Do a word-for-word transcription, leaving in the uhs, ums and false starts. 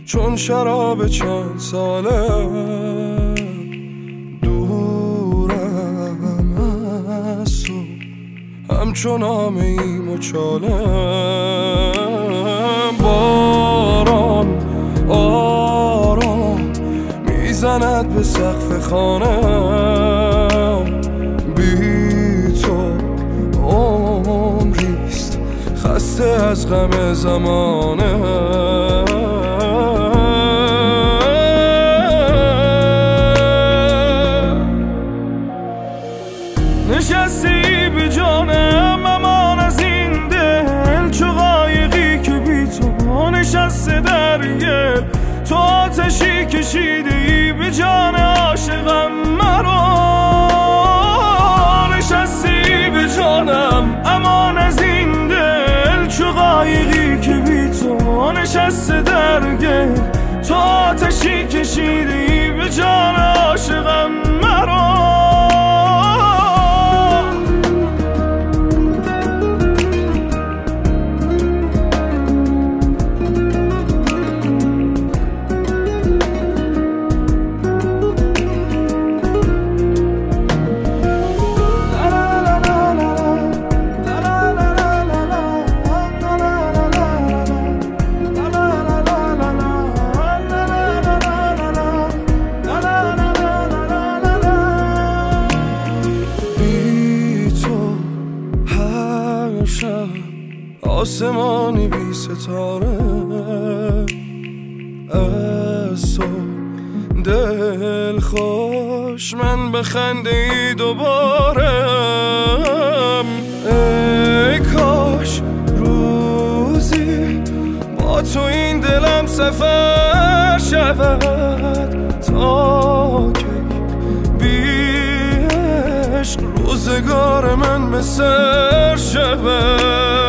چون شراب چند ساله دورم از تو، همچون آمه ای مچاله. باران آرام میزند به سقف خانه، بی تو عمریست خسته از غم زمانه. نشستی به جانم امان از این دل، چو قایقی که بی تو نشسته در گل. تو آتشی کشیده ای به جان عاشقم مرا، نشستی به جانم امان از این دل، چو قایقی که بی تو نشسته در گل. تو آتشی کشیده ای به جان عاشقم مرا. آسمانی بی ستاره از تو دل خوش، من بخنده ای دوباره. ای کاش روزی با تو این دلم سفر شود، تا که بی عشق روزگار من به سر شود.